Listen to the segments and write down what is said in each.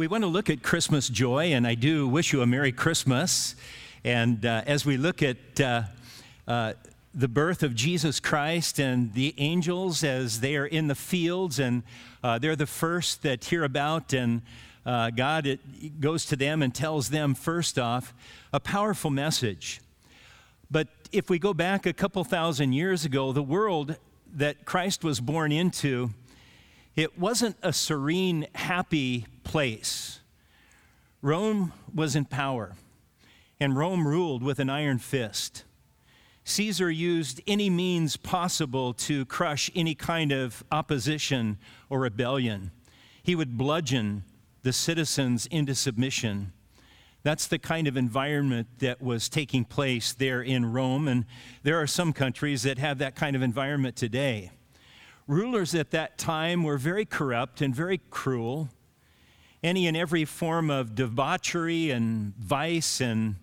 We want to look at Christmas joy, and I do wish you a Merry Christmas. And as we look at the birth of Jesus Christ and the angels as they are in the fields, and they're the first that hear about, and God goes to them and tells them, first off, a powerful message. But if we go back a couple thousand years ago, the world that Christ was born into, it wasn't a serene, happy place. Rome was in power, and Rome ruled with an iron fist. Caesar used any means possible to crush any kind of opposition or rebellion. He would bludgeon the citizens into submission. That's the kind of environment that was taking place there in Rome, and there are some countries that have that kind of environment today. Rulers at that time were very corrupt and very cruel. Any and every form of debauchery and vice and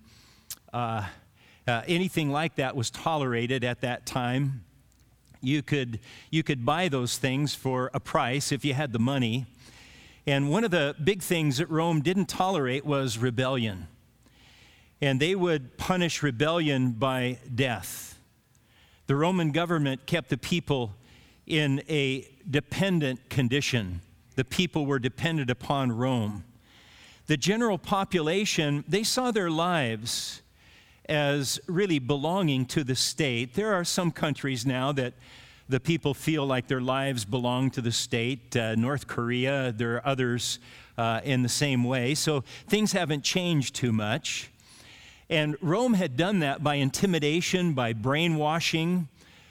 anything like that was tolerated at that time. You could buy those things for a price if you had the money. And one of the big things that Rome didn't tolerate was rebellion. And they would punish rebellion by death. The Roman government kept the people in a dependent condition. The people were dependent upon Rome. The general population, they saw their lives as really belonging to the state. There are some countries now that the people feel like their lives belong to the state. North Korea, there are others in the same way. So things haven't changed too much. And Rome had done that by intimidation, by brainwashing,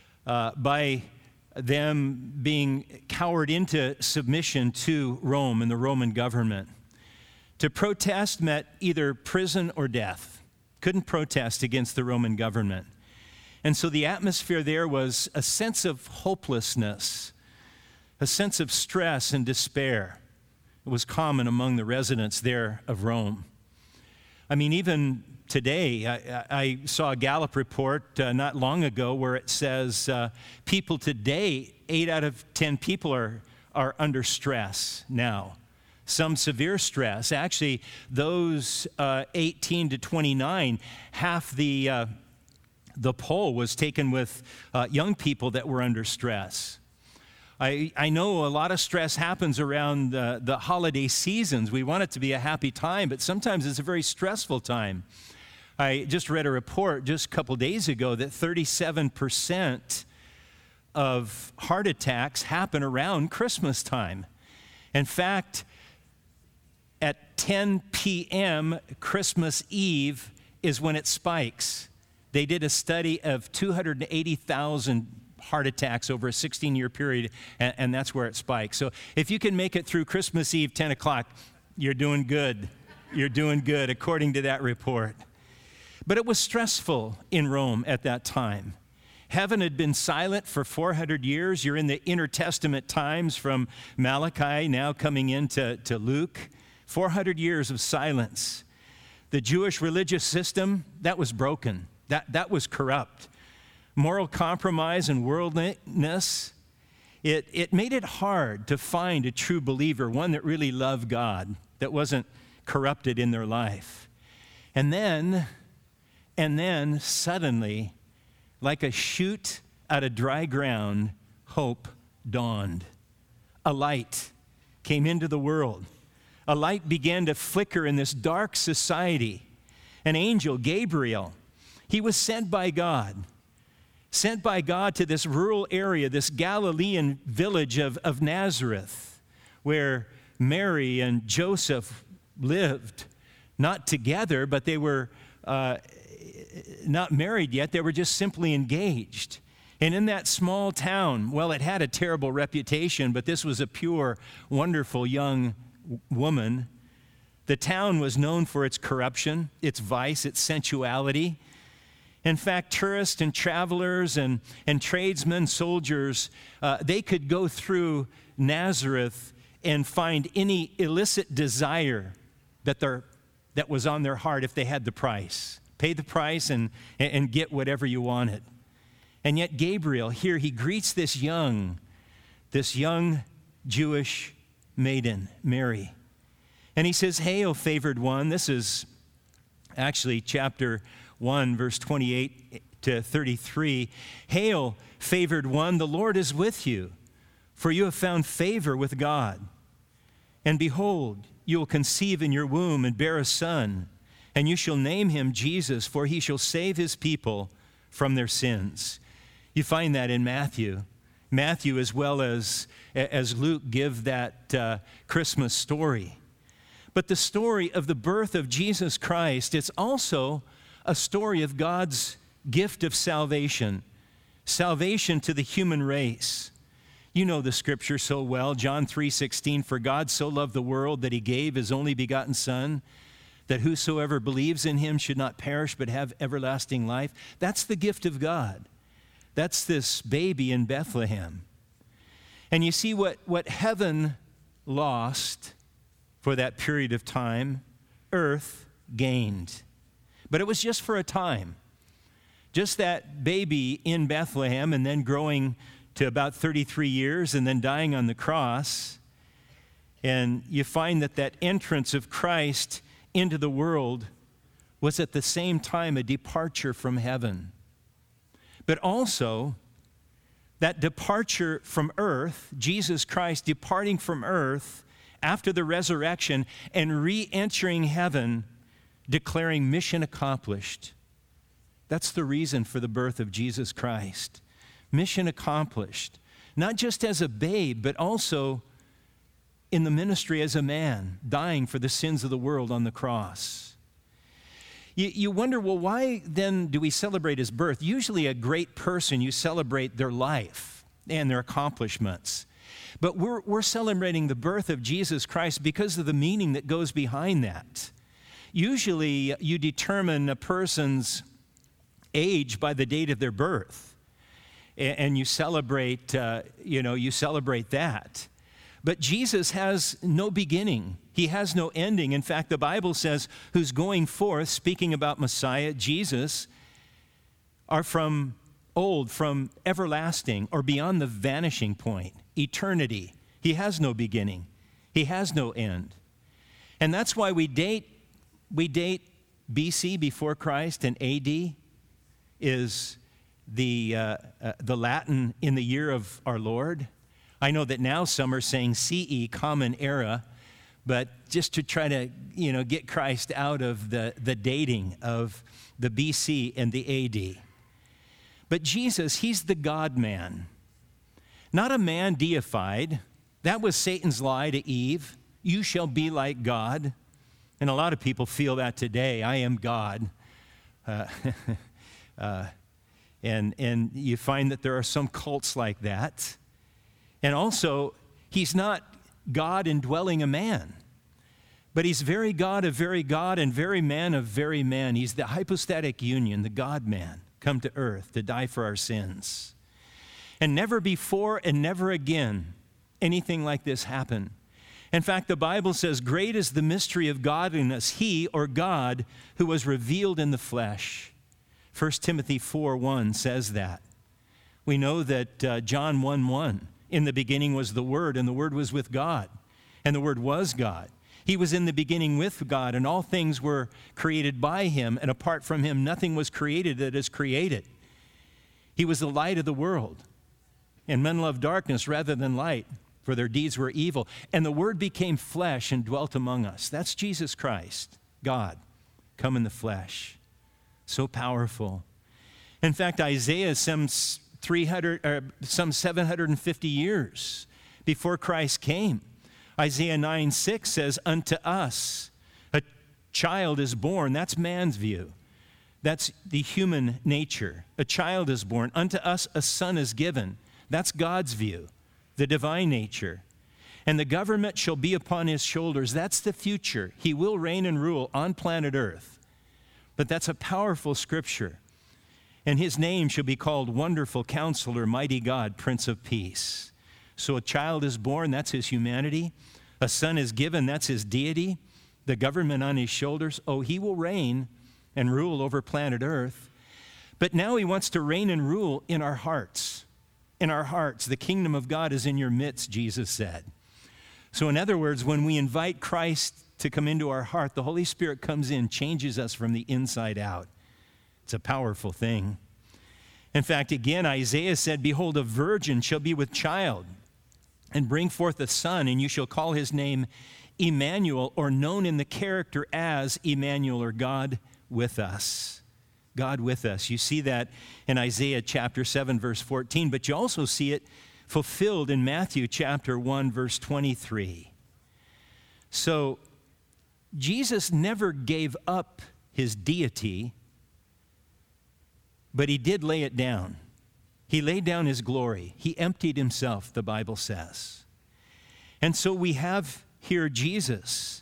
by them being cowered into submission to Rome and the Roman government. To protest meant either prison or death. Couldn't protest against the Roman government. And so the atmosphere there was a sense of hopelessness, a sense of stress and despair. It was common among the residents there of Rome. I mean, even today, I saw a Gallup report not long ago where it says people today, 8 out of 10 people are under stress now. Some severe stress. Actually, those 18 to 29, half the poll was taken with young people that were under stress. I know a lot of stress happens around the holiday seasons. We want it to be a happy time, but sometimes it's a very stressful time. I just read a report just a couple days ago that 37% of heart attacks happen around Christmas time. In fact, at 10 p.m. Christmas Eve is when it spikes. They did a study of 280,000 heart attacks over a 16-year period, and that's where it spikes. So if you can make it through Christmas Eve, 10 o'clock, you're doing good. You're doing good, according to that report. But it was stressful in Rome at that time. Heaven had been silent for 400 years. You're in the intertestament times from Malachi, now coming into Luke. 400 years of silence. The Jewish religious system, that was broken. That was corrupt. Moral compromise and worldliness, it made it hard to find a true believer, one that really loved God, that wasn't corrupted in their life. And then suddenly, like a shoot out of dry ground, hope dawned. A light came into the world. A light began to flicker in this dark society. An angel, Gabriel, he was sent by God to this rural area, this Galilean village of Nazareth, where Mary and Joseph lived, not together, but they were not married yet. They were just simply engaged. And in that small town, well, it had a terrible reputation, but this was a pure, wonderful young woman. The town was known for its corruption, its vice, its sensuality. In fact, tourists and travelers and tradesmen, soldiers, they could go through Nazareth and find any illicit desire that was on their heart if they had the price. Pay the price and get whatever you wanted. And yet Gabriel, here he greets this young Jewish maiden, Mary. And he says, "Hail, favored one." This is actually chapter 1, verse 28 to 33. "Hail, favored one, the Lord is with you, for you have found favor with God. And behold, you will conceive in your womb and bear a son, and you shall name him Jesus, for he shall save his people from their sins." You find that in Matthew. Matthew, as well as Luke, give that Christmas story. But the story of the birth of Jesus Christ, it's also a story of God's gift of salvation, salvation to the human race. You know the scripture so well, John 3:16, "For God so loved the world that he gave his only begotten Son, that whosoever believes in him should not perish but have everlasting life." That's the gift of God. That's this baby in Bethlehem. And you see what heaven lost for that period of time, earth gained. But it was just for a time. Just that baby in Bethlehem, and then growing to about 33 years and then dying on the cross. And you find that entrance of Christ into the world was at the same time a departure from heaven. But also, that departure from earth, Jesus Christ departing from earth after the resurrection and re-entering heaven, declaring mission accomplished. That's the reason for the birth of Jesus Christ. Mission accomplished. Not just as a babe, but also in the ministry as a man, dying for the sins of the world on the cross. You wonder, well, why then do we celebrate his birth? Usually a great person, you celebrate their life and their accomplishments. But we're celebrating the birth of Jesus Christ because of the meaning that goes behind that. Usually you determine a person's age by the date of their birth. And you celebrate, you celebrate that. But Jesus has no beginning. He has no ending. In fact, the Bible says, who's going forth, speaking about Messiah, Jesus, are from old, from everlasting, or beyond the vanishing point, eternity. He has no beginning. He has no end. And that's why we date BC, before Christ, and AD is the Latin in the year of our Lord. I know that now some are saying CE, Common Era, but just to try to, get Christ out of the dating of the BC and the AD. But Jesus, he's the God-man, not a man deified. That was Satan's lie to Eve. You shall be like God. And a lot of people feel that today. I am God. And you find that there are some cults like that. And also, he's not God indwelling a man, but he's very God of very God and very man of very man. He's the hypostatic union, the God-man, come to earth to die for our sins. And never before and never again anything like this happened. In fact, the Bible says, "Great is the mystery of godliness, he, or God, who was revealed in the flesh." 1 Timothy 4:1 says that. We know that John 1:1, "In the beginning was the Word, and the Word was with God, and the Word was God. He was in the beginning with God, and all things were created by him, and apart from him nothing was created that is created. He was the light of the world, and men loved darkness rather than light, for their deeds were evil. And the Word became flesh and dwelt among us." That's Jesus Christ, God, come in the flesh. So powerful. In fact, Isaiah, some 750 years before Christ came, Isaiah 9:6 says, "Unto us a child is born." That's man's view. That's the human nature. A child is born. "Unto us a son is given." That's God's view, the divine nature. "And the government shall be upon his shoulders." That's the future. He will reign and rule on planet Earth. But that's a powerful scripture. "And his name shall be called Wonderful Counselor, Mighty God, Prince of Peace." So a child is born, that's his humanity. A son is given, that's his deity. The government on his shoulders. Oh, he will reign and rule over planet Earth. But now he wants to reign and rule in our hearts. In our hearts. The kingdom of God is in your midst, Jesus said. So in other words, when we invite Christ to come into our heart, the Holy Spirit comes in, changes us from the inside out. It's a powerful thing. In fact, again, Isaiah said, "Behold, a virgin shall be with child and bring forth a son, and you shall call his name Emmanuel," or known in the character as Emmanuel, or God with us. God with us. You see that in Isaiah chapter 7, verse 14, but you also see it fulfilled in Matthew chapter 1, verse 23. So Jesus never gave up his deity, but he did lay it down. He laid down his glory. He emptied himself, the Bible says. And so we have here Jesus.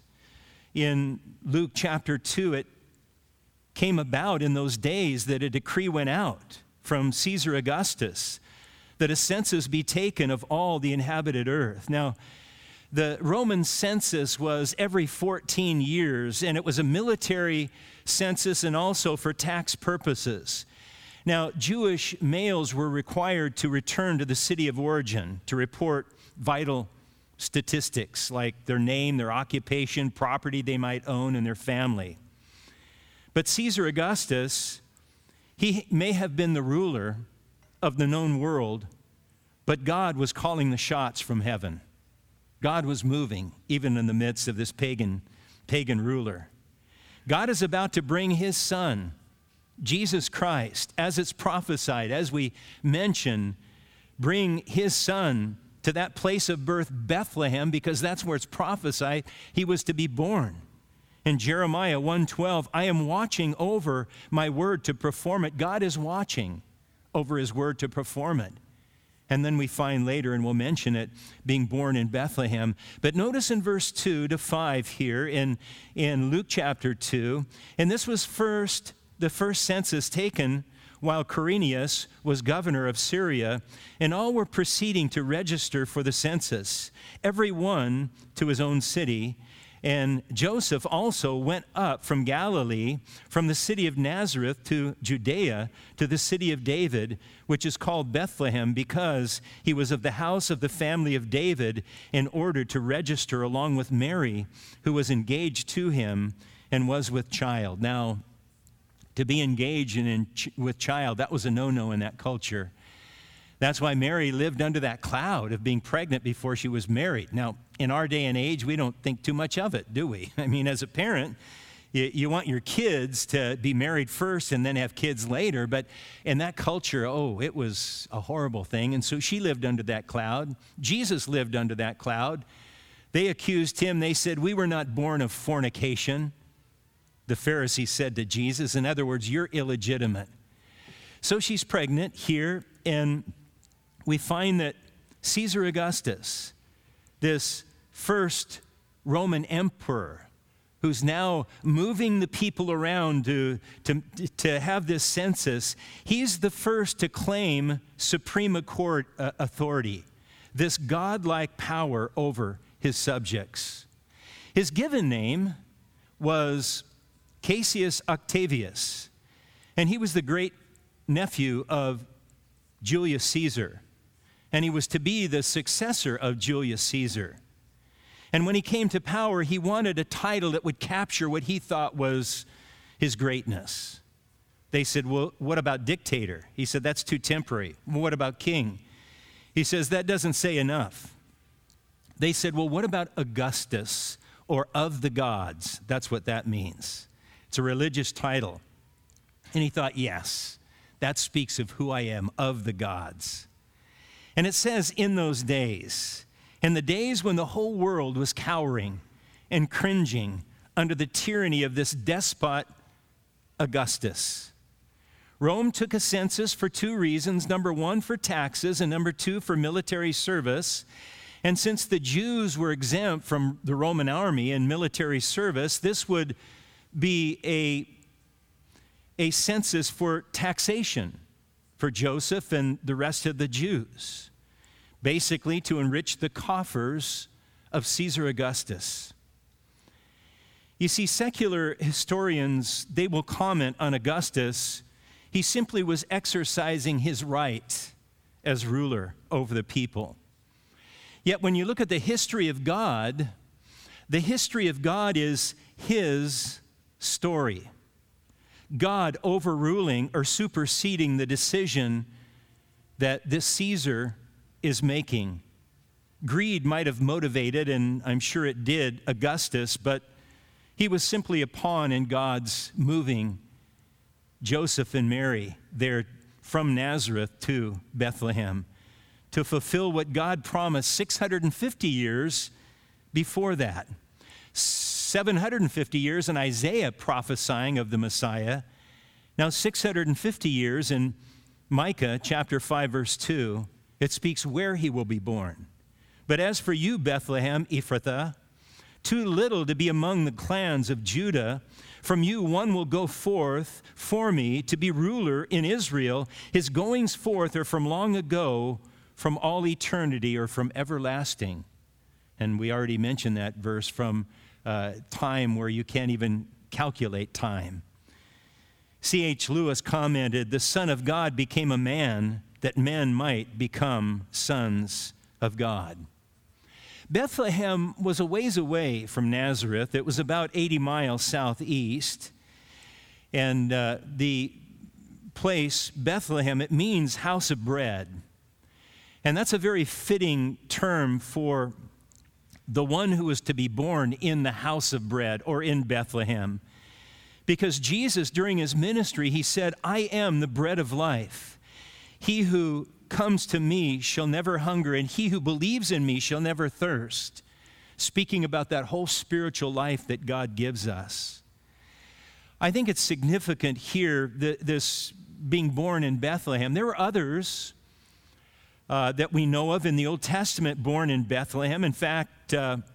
In Luke chapter 2, it came about in those days that a decree went out from Caesar Augustus that a census be taken of all the inhabited earth. Now, the Roman census was every 14 years, and it was a military census and also for tax purposes. Now, Jewish males were required to return to the city of origin to report vital statistics like their name, their occupation, property they might own, and their family. But Caesar Augustus, he may have been the ruler of the known world, but God was calling the shots from heaven. God was moving, even in the midst of this pagan ruler. God is about to bring his son, Jesus Christ, as it's prophesied, as we mention, bring his son to that place of birth, Bethlehem, because that's where it's prophesied he was to be born. In Jeremiah 1:12, "I am watching over my word to perform it." God is watching over his word to perform it. And then we find later, and we'll mention it, being born in Bethlehem. But notice in verse 2 to 5 here in Luke chapter 2, and this was the first census taken while Quirinius was governor of Syria, and all were proceeding to register for the census, every one to his own city. And Joseph also went up from Galilee, from the city of Nazareth to Judea, to the city of David, which is called Bethlehem, because he was of the house of the family of David, in order to register along with Mary, who was engaged to him and was with child. Now, to be engaged with child, that was a no-no in that culture. That's why Mary lived under that cloud of being pregnant before she was married. Now, in our day and age, we don't think too much of it, do we? I mean, as a parent, you want your kids to be married first and then have kids later. But in that culture, it was a horrible thing. And so she lived under that cloud. Jesus lived under that cloud. They accused him. They said, "We were not born of fornication." The Pharisees said to Jesus, in other words, "You're illegitimate." So she's pregnant here, and we find that Caesar Augustus, this first Roman emperor, who's now moving the people around to have this census, he's the first to claim supreme authority, this godlike power over his subjects. His given name was Cassius Octavius, and he was the great nephew of Julius Caesar, and he was to be the successor of Julius Caesar. And when he came to power, he wanted a title that would capture what he thought was his greatness. They said, "Well, what about dictator?" He said, "That's too temporary." "Well, what about king?" He says, "That doesn't say enough." They said, "Well, what about Augustus, or of the gods?" That's what that means. It's a religious title. And he thought, yes, that speaks of who I am, of the gods. And it says, in those days, in the days when the whole world was cowering and cringing under the tyranny of this despot Augustus, Rome took a census for two reasons. Number one, for taxes, and number two, for military service. And since the Jews were exempt from the Roman army and military service, this would be a census for taxation for Joseph and the rest of the Jews, basically to enrich the coffers of Caesar Augustus. You see, secular historians, they will comment on Augustus. He simply was exercising his right as ruler over the people. Yet when you look at the history of God, The history of God is his story. God overruling or superseding the decision that this Caesar is making. Greed might have motivated, and I'm sure it did, Augustus, but he was simply a pawn in God's moving Joseph and Mary there from Nazareth to Bethlehem to fulfill what God promised 650 years before that. 750 years in Isaiah prophesying of the Messiah. Now 650 years in Micah chapter 5 verse 2, it speaks where he will be born. But as for you, Bethlehem, Ephrathah, too little to be among the clans of Judah, from you one will go forth for me to be ruler in Israel. His goings forth are from long ago, from all eternity, or from everlasting. And we already mentioned that verse, from time where you can't even calculate time. C.H. Lewis commented, "The Son of God became a man that men might become sons of God." Bethlehem was a ways away from Nazareth. It was about 80 miles southeast. And the place, Bethlehem, it means house of bread. And that's a very fitting term for the one who was to be born in the house of bread or in Bethlehem. Because Jesus, during his ministry, he said, "I am the bread of life. He who comes to me shall never hunger, and he who believes in me shall never thirst." Speaking about that whole spiritual life that God gives us. I think it's significant here, this being born in Bethlehem. There were others that we know of in the Old Testament born in Bethlehem. In fact,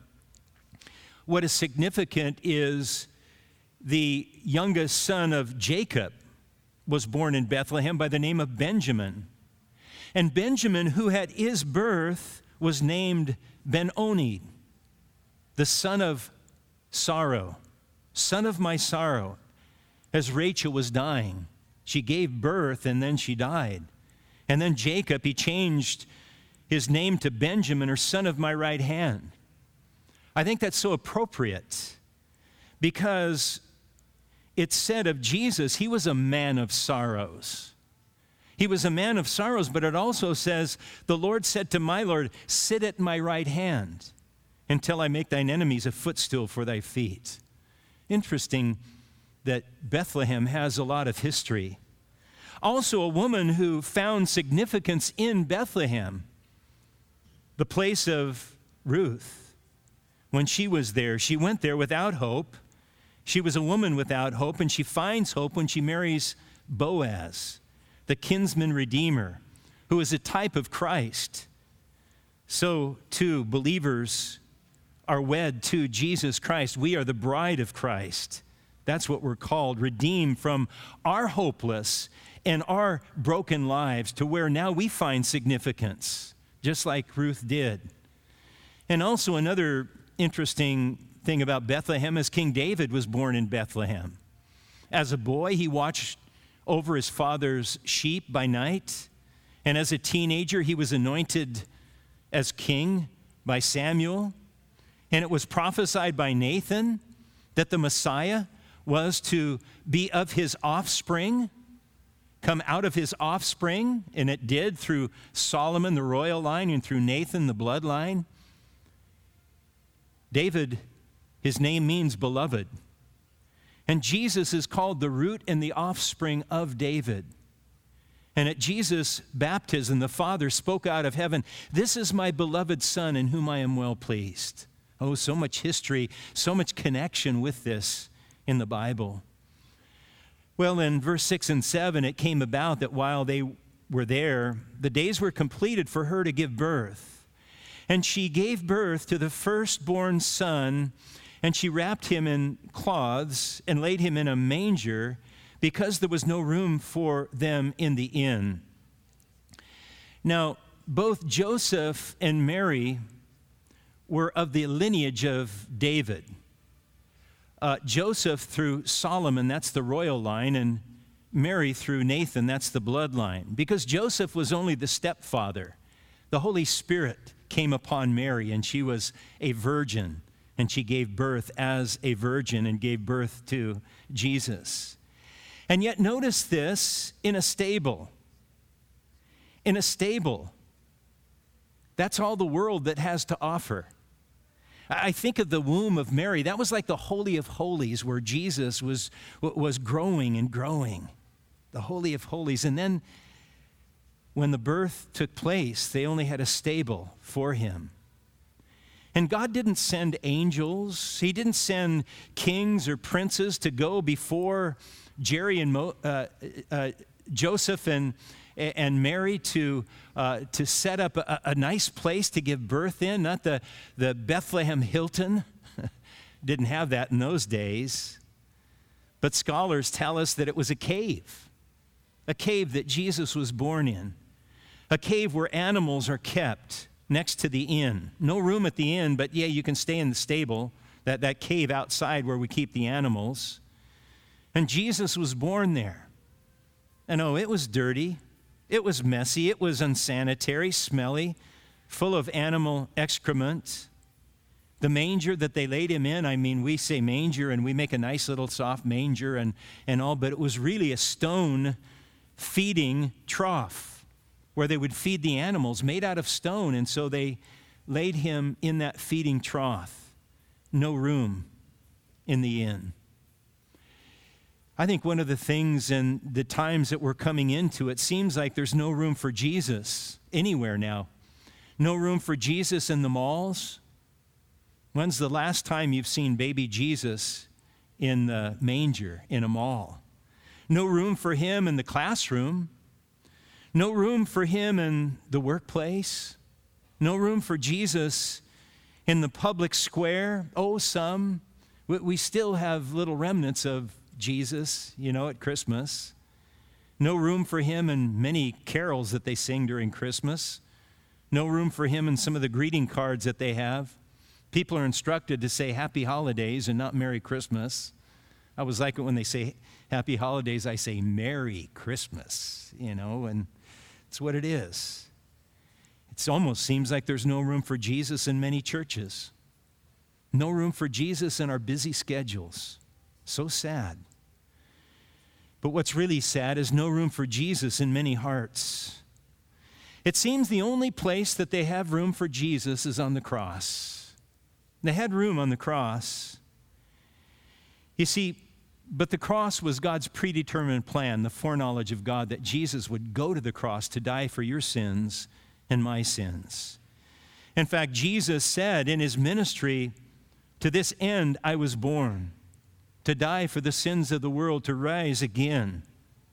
what is significant is the youngest son of Jacob was born in Bethlehem by the name of Benjamin. And Benjamin, who at his birth was named Ben-Oni, the son of sorrow, son of my sorrow. As Rachel was dying, she gave birth and then she died. And then Jacob, he changed his name to Benjamin, or son of my right hand. I think that's so appropriate because it said of Jesus, he was a man of sorrows. He was a man of sorrows, but it also says, the Lord said to my Lord, sit at my right hand until I make thine enemies a footstool for thy feet. Interesting that Bethlehem has a lot of history. Also, a woman who found significance in Bethlehem, the place of Ruth. When she was there, she went there without hope. She was a woman without hope, and she finds hope when she marries Boaz, the kinsman redeemer, who is a type of Christ. So, too, believers are wed to Jesus Christ. We are the bride of Christ. That's what we're called, redeemed from our hopeless and our broken lives to where now we find significance, just like Ruth did. And also another interesting thing about Bethlehem is King David was born in Bethlehem. As a boy, he watched over his father's sheep by night, and as a teenager, he was anointed as king by Samuel, and it was prophesied by Nathan that the Messiah was to be of his offspring, come out of his offspring, and it did through Solomon, the royal line, and through Nathan, the bloodline. David, his name means beloved. And Jesus is called the root and the offspring of David. And at Jesus' baptism, the Father spoke out of heaven, "This is my beloved Son in whom I am well pleased." Oh, so much history, so much connection with this in the Bible. Well, in verse 6 and 7, it came about that while they were there, the days were completed for her to give birth. And she gave birth to the firstborn son, and she wrapped him in cloths and laid him in a manger because there was no room for them in the inn. Now, both Joseph and Mary were of the lineage of David. Joseph through Solomon, that's the royal line, and Mary through Nathan, that's the bloodline. Because Joseph was only the stepfather, the Holy Spirit came upon Mary, and she was a virgin. And she gave birth as a virgin and gave birth to Jesus. And yet notice this, in a stable. In a stable. That's all the world that has to offer. I think of the womb of Mary. That was like the Holy of Holies where Jesus was growing and growing. The Holy of Holies. And then when the birth took place, they only had a stable for him. And God didn't send angels. He didn't send kings or princes to go before Jerry and Joseph and Mary to set up a nice place to give birth in, not the Bethlehem Hilton. Didn't have that in those days. But scholars tell us that it was a cave that Jesus was born in, a cave where animals are kept next to the inn. No room at the inn, but yeah, you can stay in the stable, that cave outside where we keep the animals. And Jesus was born there. And oh, it was dirty. It was messy. It was unsanitary, smelly, full of animal excrement. The manger that they laid him in, I mean, we say manger and we make a nice little soft manger and all, but it was really a stone feeding trough where they would feed the animals, made out of stone. And so they laid him in that feeding trough. No room in the inn. I think one of the things in the times that we're coming into, it seems like there's no room for Jesus anywhere now. No room for Jesus in the malls. When's the last time you've seen baby Jesus in the manger in a mall? No room for him in the classroom. No room for him in the workplace. No room for Jesus in the public square. Oh, some. We still have little remnants of Jesus, at Christmas. No room for him in many carols that they sing during Christmas. No room for him in some of the greeting cards that they have. People are instructed to say Happy Holidays and not Merry Christmas. I always like it when they say Happy Holidays, I say Merry Christmas, and it's what it is. It almost seems like there's no room for Jesus in many churches. No room for Jesus in our busy schedules. So sad. But what's really sad is no room for Jesus in many hearts. It seems the only place that they have room for Jesus is on the cross. They had room on the cross. You see, but the cross was God's predetermined plan, the foreknowledge of God that Jesus would go to the cross to die for your sins and my sins. In fact, Jesus said in his ministry, "To this end I was born, to die for the sins of the world, to rise again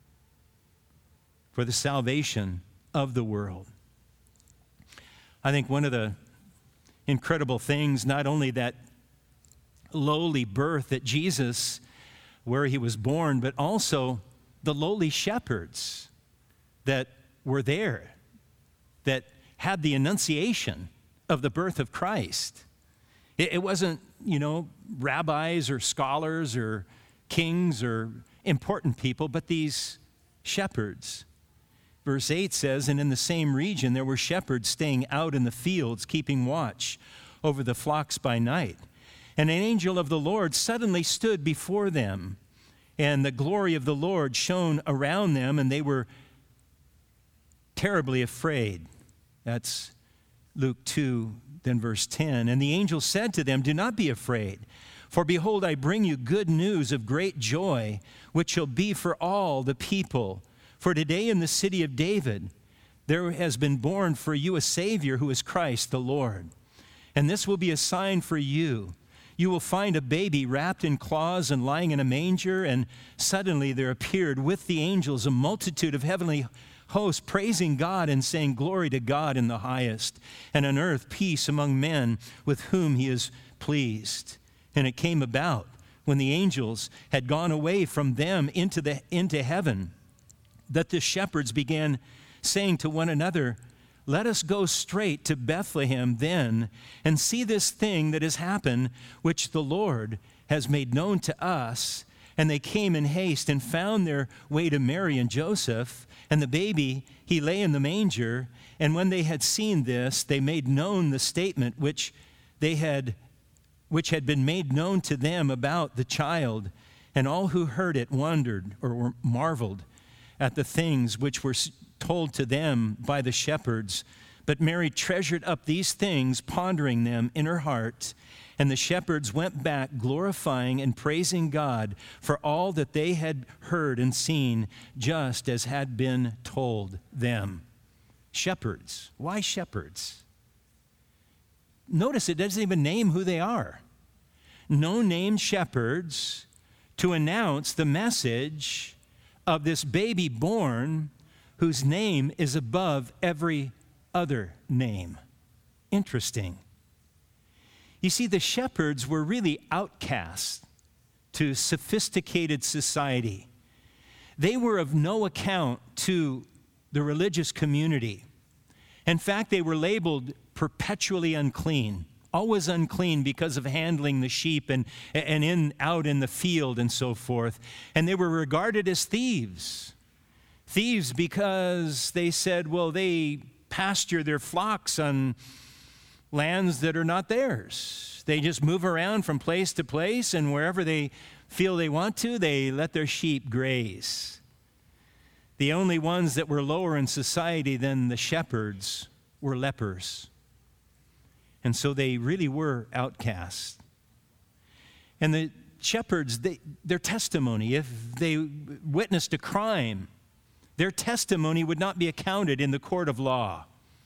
for the salvation of the world." I think one of the incredible things, not only that lowly birth that Jesus, where he was born, but also the lowly shepherds that were there, that had the annunciation of the birth of Christ. It wasn't, rabbis or scholars or kings or important people, but these shepherds. Verse 8 says, "And in the same region there were shepherds staying out in the fields, keeping watch over the flocks by night. And an angel of the Lord suddenly stood before them, and the glory of the Lord shone around them, and they were terribly afraid." That's Luke 2, then verse 10. "And the angel said to them, 'Do not be afraid, for behold, I bring you good news of great joy, which shall be for all the people. For today in the city of David there has been born for you a Savior who is Christ the Lord. And this will be a sign for you. You will find a baby wrapped in cloths and lying in a manger.' And suddenly there appeared with the angels a multitude of heavenly hosts, praising God and saying, 'Glory to God in the highest, and on earth peace among men with whom he is pleased.' And it came about, when the angels had gone away from them into heaven, that the shepherds began saying to one another, 'Let us go straight to Bethlehem then, and see this thing that has happened, which the Lord has made known to us.' And they came in haste and found their way to Mary and Joseph, and the baby, he lay in the manger. And when they had seen this, they made known the statement which they had which had been made known to them about the child, and all who heard it wondered or were marveled at the things which were told to them by the shepherds. But Mary treasured up these things, pondering them in her heart. And the shepherds went back, glorifying and praising God for all that they had heard and seen, just as had been told them. Shepherds. Why shepherds? Notice it doesn't even name who they are. No-name shepherds to announce the message of this baby born whose name is above every other name. Interesting. You see, the shepherds were really outcasts to sophisticated society. They were of no account to the religious community. In fact, they were labeled perpetually unclean, always unclean because of handling the sheep and out in the field and so forth. And they were regarded as thieves. Thieves because they said, well, they pasture their flocks on lands that are not theirs. They just move around from place to place, and wherever they feel they want to, they let their sheep graze. The only ones that were lower in society than the shepherds were lepers. And so they really were outcasts. And the shepherds, their testimony, if they witnessed a crime, their testimony would not be accounted in the court of law.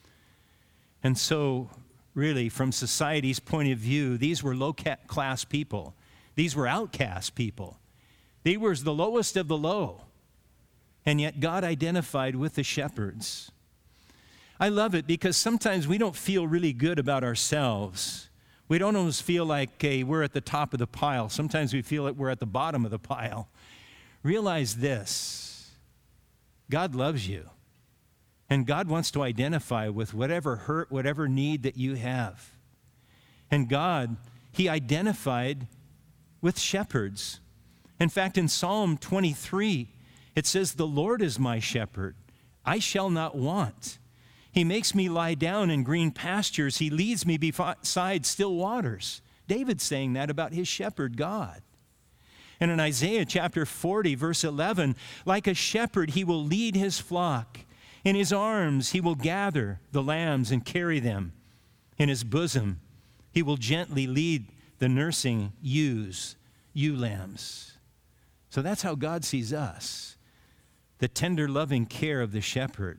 And so, really, from society's point of view, these were low-class people. These were outcast people. They were the lowest of the low. And yet God identified with the shepherds. I love it because sometimes we don't feel really good about ourselves. We don't always feel like we're at the top of the pile. Sometimes we feel like we're at the bottom of the pile. Realize this: God loves you. And God wants to identify with whatever hurt, whatever need that you have. And God, He identified with shepherds. In fact, in Psalm 23, it says, "The Lord is my shepherd. I shall not want. He makes me lie down in green pastures. He leads me beside still waters." David's saying that about his shepherd, God. And in Isaiah chapter 40, verse 11, "Like a shepherd, he will lead his flock. In his arms he will gather the lambs and carry them. In his bosom he will gently lead the nursing ewe lambs." So that's how God sees us, the tender, loving care of the shepherd.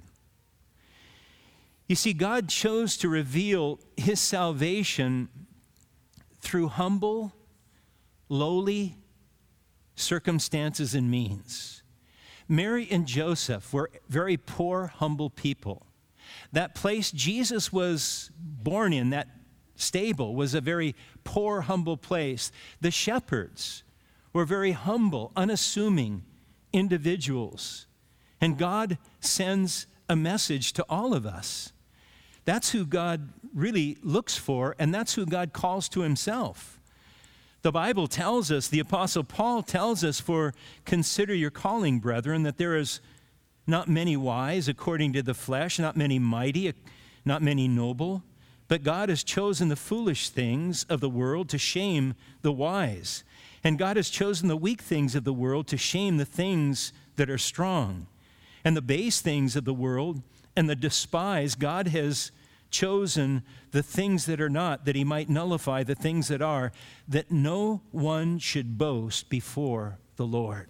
You see, God chose to reveal His salvation through humble, lowly circumstances and means. Mary and Joseph were very poor, humble people. That place Jesus was born in, that stable, was a very poor, humble place. The shepherds were very humble, unassuming individuals. And God sends a message to all of us. That's who God really looks for, and that's who God calls to Himself. The Bible tells us, the Apostle Paul tells us, "For consider your calling, brethren, that there is not many wise according to the flesh, not many mighty, not many noble, but God has chosen the foolish things of the world to shame the wise. And God has chosen the weak things of the world to shame the things that are strong. And the base things of the world and the despised, God has chosen the things that are not, that He might nullify the things that are, that no one should boast before the Lord."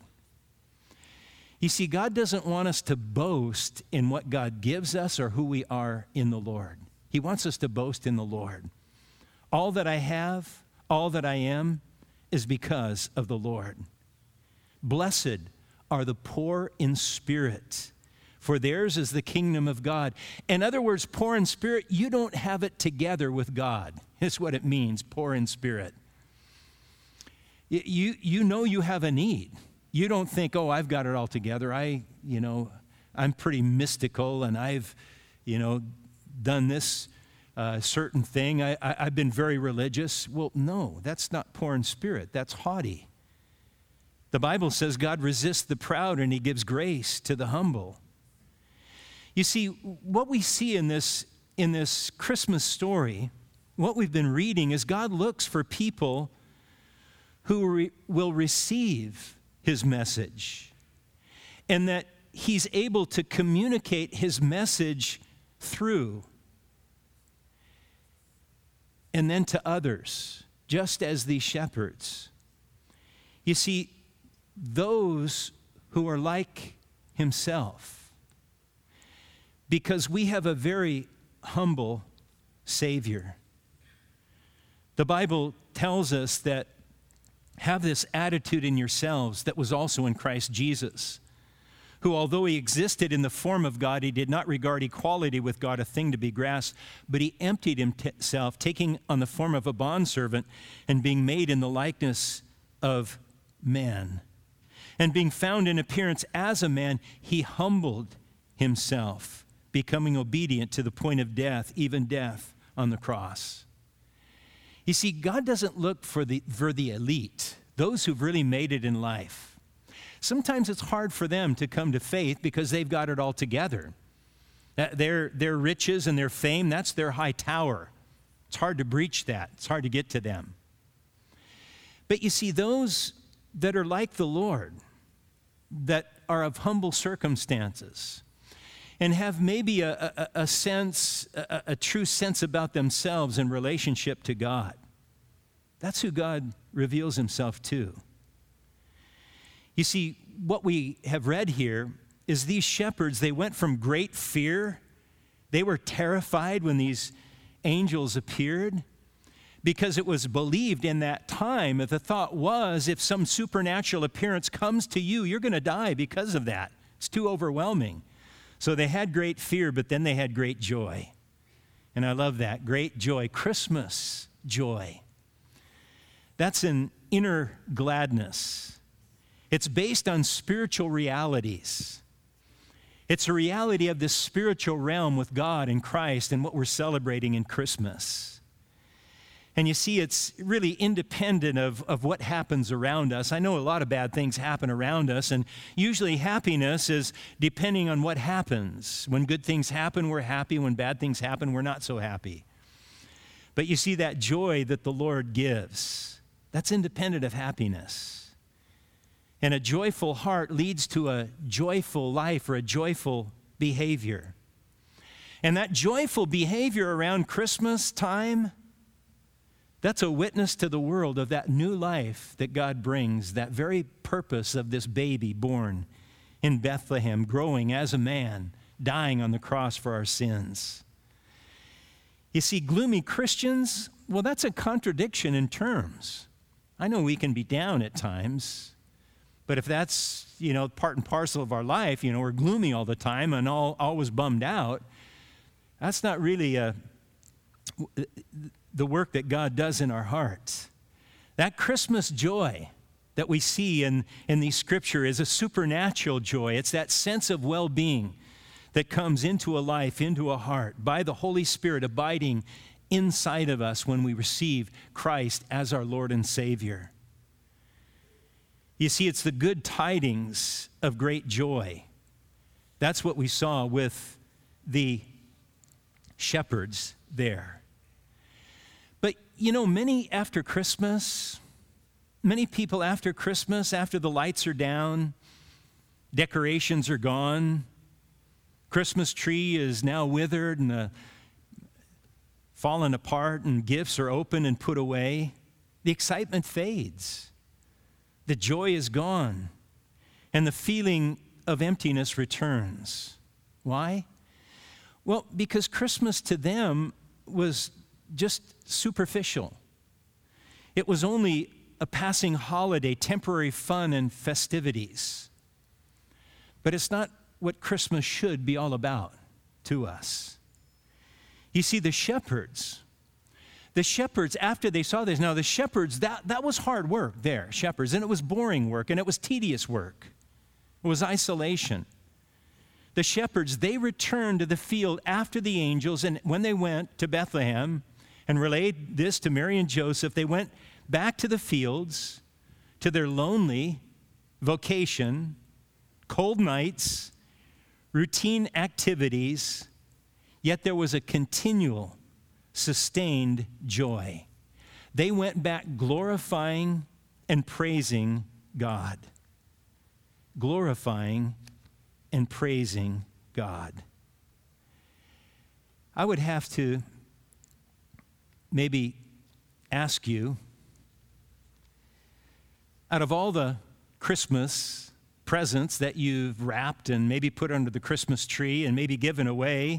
You see, God doesn't want us to boast in what God gives us or who we are in the Lord. He wants us to boast in the Lord. All that I have, all that I am, is because of the Lord. Blessed are the poor in spirit, for theirs is the kingdom of God. In other words, poor in spirit, you don't have it together with God. That's what it means, poor in spirit. You know you have a need. You don't think, oh, I've got it all together. I'm pretty mystical, and I've, done this certain thing. I've been very religious. Well, no, that's not poor in spirit. That's haughty. The Bible says God resists the proud and He gives grace to the humble. You see, what we see in this Christmas story what we've been reading is God looks for people who will receive his message, and that he's able to communicate his message through and then to others, just as these shepherds. You see, those who are like himself, because we have a very humble Savior. The Bible tells us that have this attitude in yourselves that was also in Christ Jesus, who, although he existed in the form of God, he did not regard equality with God a thing to be grasped, but he emptied himself, taking on the form of a bondservant and being made in the likeness of man. And being found in appearance as a man, he humbled himself, becoming obedient to the point of death, even death on the cross. You see, God doesn't look for the elite, those who've really made it in life. Sometimes it's hard for them to come to faith because they've got it all together. Their riches and their fame, that's their high tower. It's hard to breach that. It's hard to get to them. But you see, those that are like the Lord, that are of humble circumstances, and have maybe a sense, a true sense about themselves in relationship to God, that's who God reveals himself to. You see, what we have read here is these shepherds, they went from great fear. They were terrified when these angels appeared, because it was believed in that time that the thought was, if some supernatural appearance comes to you, you're going to die because of that. It's too overwhelming. So they had great fear, but then they had great joy. And I love that, great joy, Christmas joy. That's an inner gladness. It's based on spiritual realities. It's a reality of this spiritual realm with God and Christ and what we're celebrating in Christmas. And you see, it's really independent of what happens around us. I know a lot of bad things happen around us, and usually happiness is depending on what happens. When good things happen, we're happy. When bad things happen, we're not so happy. But you see, that joy that the Lord gives, that's independent of happiness. And a joyful heart leads to a joyful life or a joyful behavior. And that joyful behavior around Christmas time, that's a witness to the world of that new life that God brings, that very purpose of this baby born in Bethlehem, growing as a man, dying on the cross for our sins. You see, gloomy Christians, well, that's a contradiction in terms. I know we can be down at times. But if that's, part and parcel of our life, we're gloomy all the time and always bummed out, that's not really the work that God does in our hearts. That Christmas joy that we see in these scripture is a supernatural joy. It's that sense of well-being that comes into a life, into a heart, by the Holy Spirit abiding inside of us when we receive Christ as our Lord and Savior. You see, it's the good tidings of great joy. That's what we saw with the shepherds there. But, many after Christmas, many people after Christmas, after the lights are down, decorations are gone, Christmas tree is now withered and fallen apart, and gifts are opened and put away, the excitement fades. The joy is gone, and the feeling of emptiness returns. Why? Well, because Christmas to them was just superficial. It was only a passing holiday, temporary fun and festivities. But it's not what Christmas should be all about to us. You see, the shepherds, after they saw this, now the shepherds, that was hard work there, shepherds, and it was boring work, and it was tedious work. It was isolation. The shepherds, they returned to the field after the angels, and when they went to Bethlehem and relayed this to Mary and Joseph, they went back to the fields, to their lonely vocation, cold nights, routine activities, yet there was a continual sustained joy. They went back glorifying and praising God. Glorifying and praising God. I would have to maybe ask you, out of all the Christmas presents that you've wrapped and maybe put under the Christmas tree and maybe given away,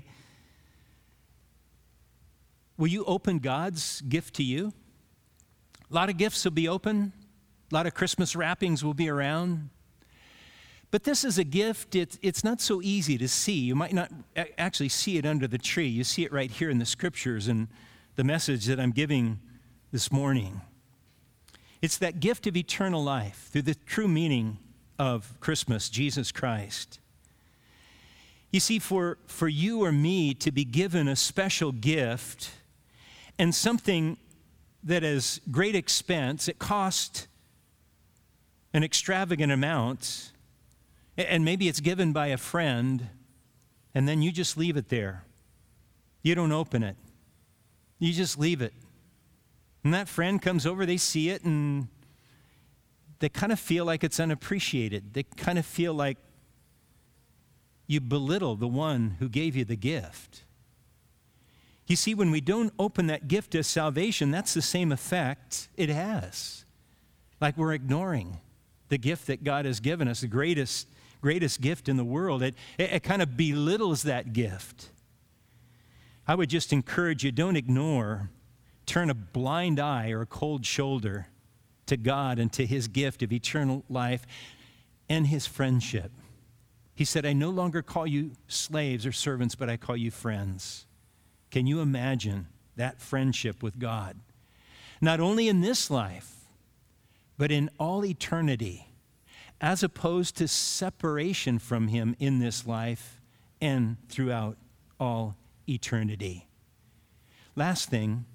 will you open God's gift to you? A lot of gifts will be open. A lot of Christmas wrappings will be around. But this is a gift, it's not so easy to see. You might not actually see it under the tree. You see it right here in the scriptures and the message that I'm giving this morning. It's that gift of eternal life through the true meaning of Christmas, Jesus Christ. You see, for you or me to be given a special gift and something that is great expense, it cost an extravagant amount, and maybe it's given by a friend, and then you just leave it there. You don't open it. You just leave it. And that friend comes over, they see it, and they kind of feel like it's unappreciated. They kind of feel like you belittle the one who gave you the gift. You see, when we don't open that gift of salvation, that's the same effect it has. Like we're ignoring the gift that God has given us, the greatest gift in the world. It kind of belittles that gift. I would just encourage you, don't ignore, turn a blind eye or a cold shoulder to God and to his gift of eternal life and his friendship. He said, I no longer call you slaves or servants, but I call you friends. Can you imagine that friendship with God? Not only in this life, but in all eternity, as opposed to separation from him in this life and throughout all eternity. Last thing,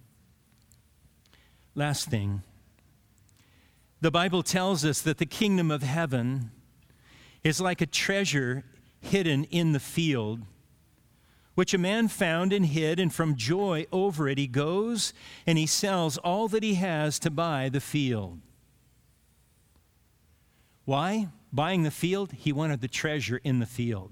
the Bible tells us that the kingdom of heaven is like a treasure hidden in the field, which a man found and hid, and from joy over it he goes and he sells all that he has to buy the field. Why? Buying the field, he wanted the treasure in the field.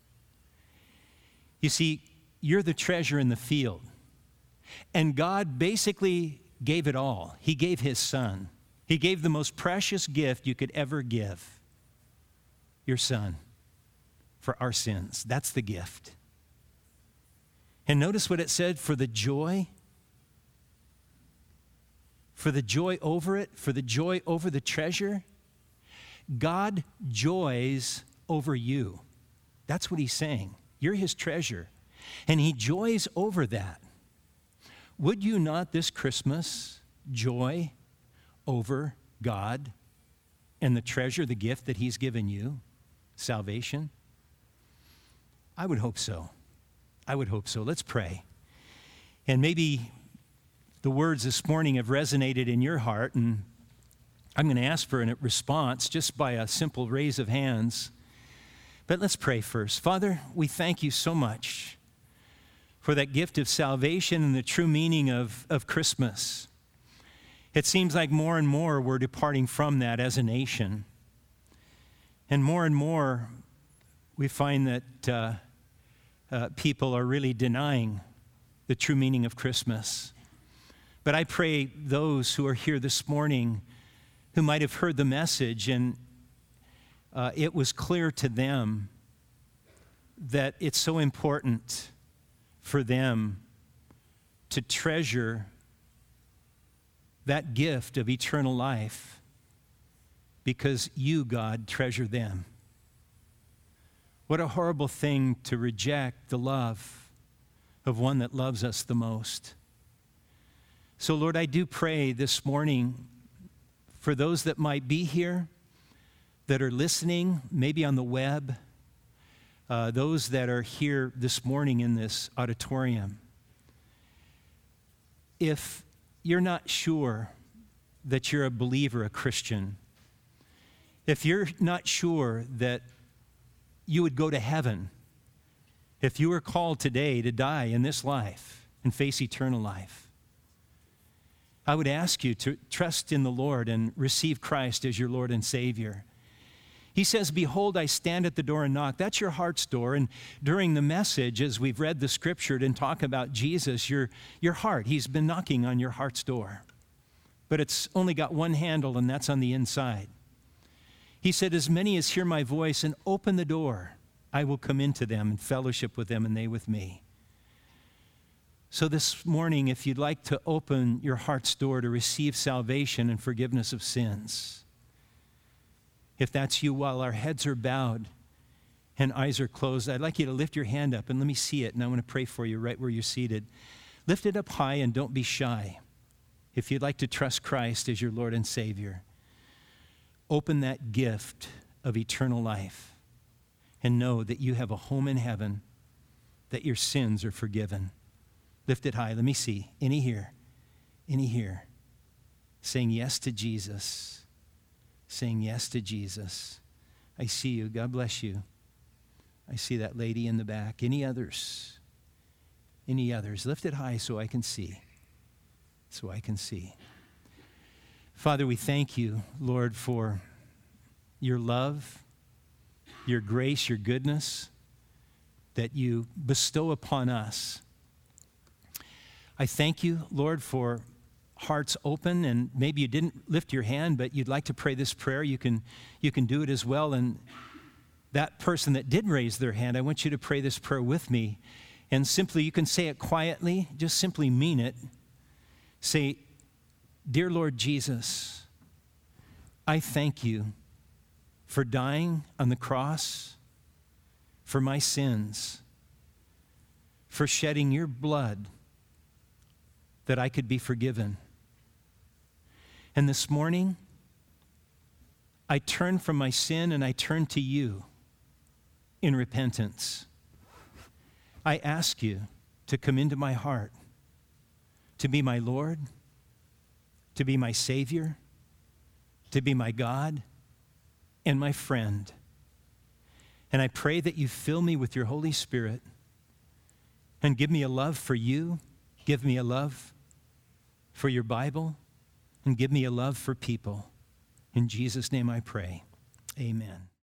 You see, you're the treasure in the field. And God basically gave it all. He gave his son. He gave the most precious gift you could ever give, your son, for our sins. That's the gift. And notice what it said, for the joy over it, for the joy over the treasure. God joys over you. That's what he's saying. You're his treasure. And he joys over that. Would you not this Christmas joy over God and the treasure, the gift that he's given you, salvation? I would hope so. I would hope so. Let's pray. And maybe the words this morning have resonated in your heart, and I'm going to ask for a response just by a simple raise of hands. But let's pray first. Father, we thank you so much for that gift of salvation and the true meaning of Christmas. It seems like more and more we're departing from that as a nation. And more we find that people are really denying the true meaning of Christmas. But I pray those who are here this morning who might have heard the message and it was clear to them that it's so important for them to treasure that gift of eternal life because you, God, treasure them. What a horrible thing to reject the love of one that loves us the most. So, Lord, I do pray this morning for those that might be here, that are listening, maybe on the web, those that are here this morning in this auditorium. If you're not sure that you're a believer, a Christian, if you're not sure that you would go to heaven if you were called today to die in this life, and face eternal life. I would ask you to trust in the Lord and receive Christ as your Lord and Savior. He says, behold, I stand at the door and knock. That's your heart's door. And during the message, as we've read the scripture and talk about Jesus, your heart, he's been knocking on your heart's door. But it's only got one handle, and that's on the inside. He said, as many as hear my voice and open the door, I will come into them and fellowship with them and they with me. So this morning, if you'd like to open your heart's door to receive salvation and forgiveness of sins, if that's you, while our heads are bowed and eyes are closed, I'd like you to lift your hand up and let me see it, and I want to pray for you right where you're seated. Lift it up high and don't be shy. If you'd like to trust Christ as your Lord and Savior, open that gift of eternal life and know that you have a home in heaven, that your sins are forgiven. Lift it high. Let me see. Any here? Any here? Saying yes to Jesus. Saying yes to Jesus. I see you. God bless you. I see that lady in the back. Any others? Any others? Lift it high so I can see. So I can see. Father, we thank you, Lord, for your love, your grace, your goodness that you bestow upon us. I thank you, Lord, for hearts open, and maybe you didn't lift your hand, but you'd like to pray this prayer, you can do it as well. And that person that did raise their hand, I want you to pray this prayer with me. And simply, you can say it quietly, just simply mean it. Say, dear Lord Jesus, I thank you for dying on the cross for my sins, for shedding your blood that I could be forgiven. And this morning, I turn from my sin and I turn to you in repentance. I ask you to come into my heart, to be my Lord, to be my Savior, to be my God and my friend. And I pray that you fill me with your Holy Spirit and give me a love for you, give me a love for your Bible, and give me a love for people. In Jesus' name I pray. Amen.